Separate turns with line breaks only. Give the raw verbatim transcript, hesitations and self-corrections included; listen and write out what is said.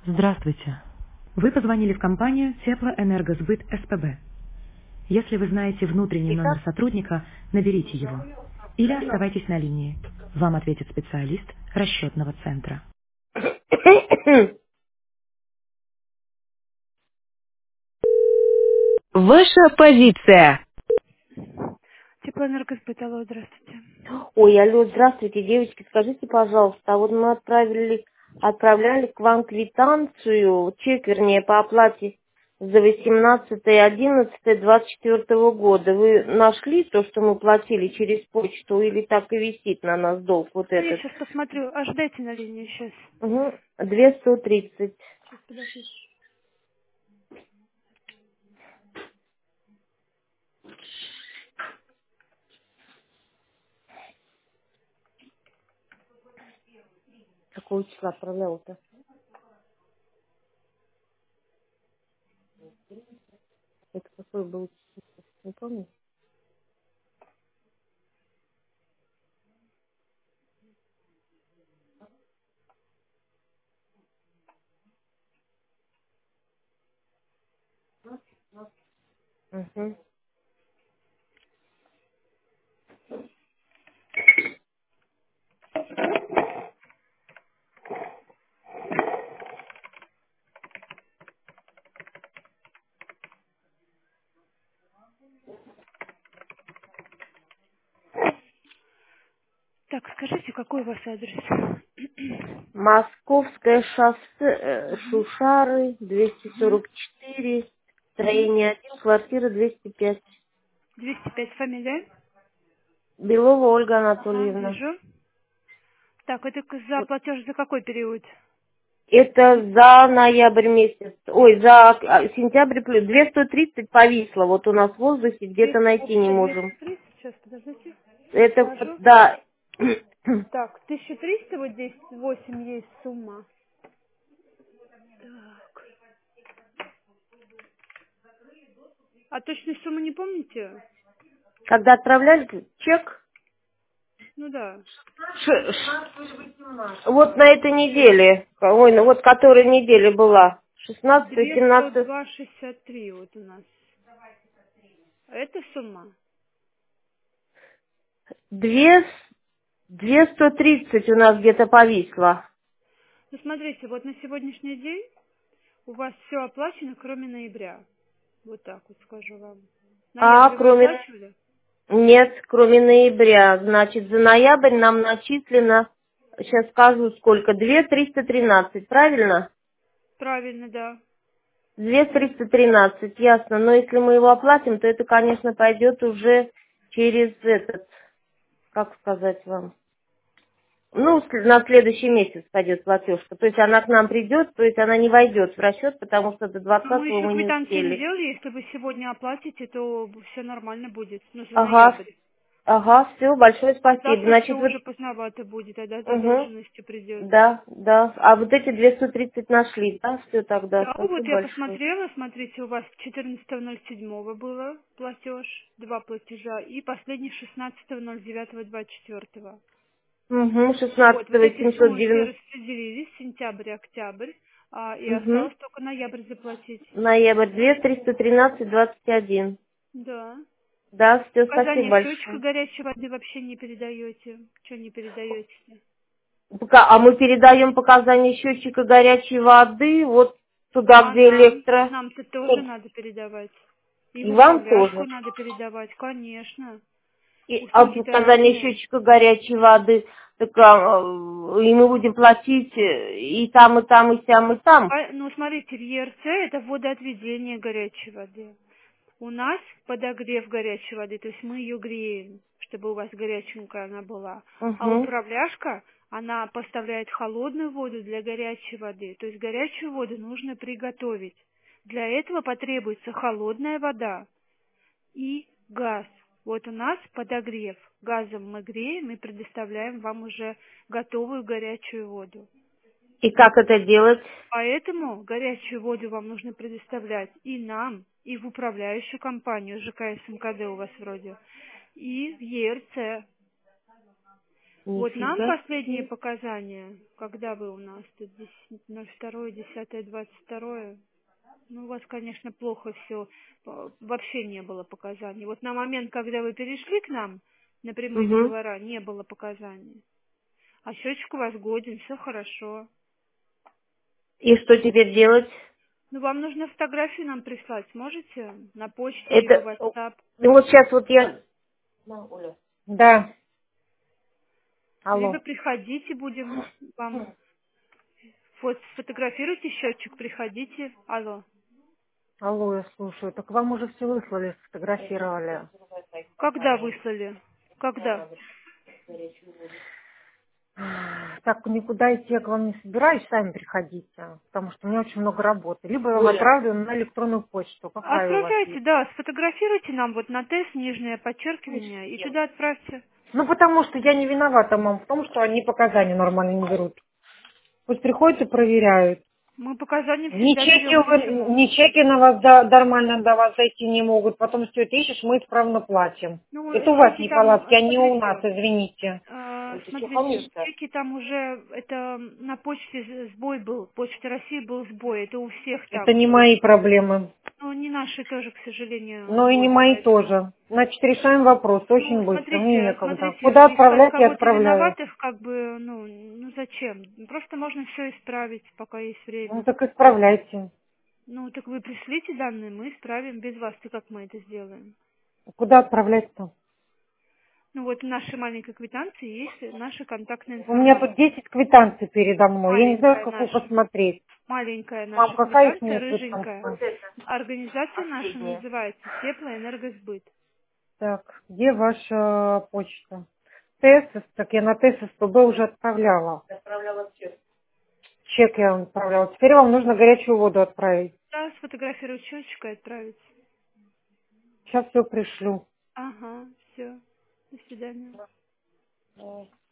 Здравствуйте. Вы позвонили в компанию Теплоэнергосбыт СПБ. Если вы знаете внутренний номер сотрудника, наберите его. Или оставайтесь на линии. Вам ответит специалист расчетного центра. Ваша позиция. Теплоэнергосбыт, алло, здравствуйте.
Ой, алло, здравствуйте, девочки, скажите, пожалуйста, а вот мы отправили, отправляли к вам квитанцию, чек, вернее, по оплате за восемнадцатое одиннадцатое двадцать четвёртого года. Вы нашли то, что мы платили через почту, или так и висит на нас долг вот
Ну, я
этот?
сейчас посмотрю. Ожидайте на линии сейчас.
Угу. две сто тридцать.
Сейчас, подождите.
Какого числа отправлял-то? Это какой был? Не помню. Угу.
Так, скажите, какой у вас адрес?
Московское шоссе, э,
Мгм.
Шушары, двести
Мгм.
сорок четыре,
Мгм.
строение один, квартира двести пять.
двести пять фамилия?
Белова Ольга
Ага,
Анатольевна.
вижу. Так, это к- за
Вот.
платеж за какой период?
Это за ноябрь месяц. Ой, за а, сентябрь плюс. двести тридцать повисло. Вот у нас в воздухе где-то
Две-
найти не
общая
можем.
двести тридцать, сейчас, подождите,
Это вот,
скажу.
да.
Так, тысяча триста вот здесь восемь есть сумма. Так. А точной суммы не помните?
Когда отправляли чек,
Ну да.
ш- ш- вот на этой неделе, ой, ну вот которая неделя была, шестнадцатое семнадцатое.
двести два шестьдесят три вот у нас. Это сумма?
Две, две сто тридцать у нас где-то повисло.
Ну смотрите, вот на сегодняшний день у вас все оплачено, кроме ноября. Вот так вот скажу вам.
А,
Ноябрь вы
кроме...
оплачивали?
Нет, кроме ноября. Значит, за ноябрь нам начислено, сейчас скажу сколько, две триста тринадцать, правильно?
Правильно, да.
Две триста тринадцать, ясно. Но если мы его оплатим, то это, конечно, пойдет уже через этот, как сказать вам, ну, с- на следующий месяц пойдет платежка. То есть она к нам придет, то есть она не войдет в расчет, потому что до
Но мы
двадцатого
еще
мы не
квитанцию не
успели.
делали. Если вы сегодня оплатите, то все нормально будет. Ну, за
Ага,
ноябрь.
ага, все, большое
А
спасибо.
завтра все
Значит, вот,
уже поздновато будет, тогда
угу,
задолженности придет.
да, да. А вот эти двести тридцать нашли, да, все тогда.
Да, вот
Спасибо
я
большое.
посмотрела, смотрите, у вас четырнадцатого ноль седьмого было платеж, два платежа, и последний шестнадцатого ноль девятого двадцать четвёртого.
Угу,
Вот, вот
шестнадцатого
эти
семьсот
суммы все
девяносто.
распределились, сентябрь, октябрь, а, и
Угу.
осталось только ноябрь заплатить.
Ноябрь, две триста тринадцать двадцать один.
Да.
Да, все, спасибо
Указание счетчика
большое.
горячей воды вообще не передаете. Что не передаете?
Пока- А мы передаем показания счетчика горячей воды вот туда,
А
где
нам?
электро.
Нам-то тоже надо передавать. И в
И вам
управляшку
тоже.
надо передавать, конечно.
И, а
Услуги-то
показания
разные.
счетчика горячей воды, так, а, э, и мы будем платить э, и там, и там, и сям, и там.
А, ну, смотрите, в ЕРЦ это водоотведение горячей воды. У нас подогрев горячей воды, то есть мы ее греем, чтобы у вас горяченькая она была. А
Угу.
управляшка, она поставляет холодную воду для горячей воды. То есть горячую воду нужно приготовить. Для этого потребуется холодная вода и газ. Вот у нас подогрев. Газом мы греем и предоставляем вам уже готовую горячую воду.
И как это делать?
Поэтому горячую воду вам нужно предоставлять и нам, и в управляющую компанию ЖК СМКД у вас вроде, и в ЕРЦ. Вот нам
Нифига
последние
себе.
показания, когда вы у нас тут ноль второе, десятое, двадцать второе, ну, у вас, конечно, плохо все, вообще не было показаний. Вот на момент, когда вы перешли к нам на прямые
Угу.
договора, не было показаний. А счетчик у вас годен, все хорошо.
И что теперь делать?
Ну, вам нужно фотографию нам прислать, сможете? На почте, либо в
Это,
WhatsApp.
ну вот сейчас вот я... Да, Оля. Да,
Либо
алло.
приходите, будем вам... Вот, сфотографируйте счетчик, приходите. Алло.
Алло, я слушаю. Так вам уже все выслали, сфотографировали.
Когда выслали? Когда?
Так, никуда идти я к вам не собираюсь, сами приходите, потому что у меня очень много работы. Либо я вам
Оля.
отправлю на электронную почту, какая у вас
Отправляйте,
есть.
да, сфотографируйте нам вот на тест, нижнее подчеркивание, и туда отправьте.
Ну, потому что я не виновата, мам, в том, что они показания нормально не берут. Пусть приходят и проверяют.
Мы показания
Ни
всегда
чеки,
берем.
вы-
Почему?
ни чеки на вас да- нормально до вас зайти не могут. Потом все это ищешь, мы исправно платим.
Ну,
Это у вас
чеки там,
неполадки, а не у нас,
смотрите,
извините.
э,
Это что,
смотрите,
хамишь-то?
чеки там уже, это на почте з- сбой был, почте России был сбой, это у всех
Это
там.
не мои проблемы.
Ну, не наши тоже, к сожалению,
Но и не
сбой,
мои
поэтому.
тоже. Значит, решаем вопрос
Ну,
очень быстро. Мне
смотрите,
некогда.
смотрите,
Куда
искать
отправлять, я
кого-то
отправляю.
виноватых, как бы, ну, ну зачем? Просто можно все исправить, пока есть
Ну
время.
так исправляйте.
Ну, так вы пришлите данные, мы исправим без вас, и как мы это сделаем?
Куда отправлять-то?
Ну, вот в нашей маленькой квитанции есть наша контактная
У меня тут
информация.
десять квитанций передо мной. Я не знаю, в
Маленькая
какую
наша,
посмотреть.
маленькая
Мам,
наша
какая их
квитанция,
мне
рыженькая.
квитанция?
Организация наша
Последняя.
называется Теплоэнергосбыт.
Так, где ваша почта? Тесс, так я на Тесс сто бэ уже отправляла.
Отправляла все.
Чек я вам отправляла. Теперь вам нужно горячую воду отправить.
Да, сфотографировать счетчик и отправить.
Сейчас все пришлю.
Ага, все. До свидания.
Давай.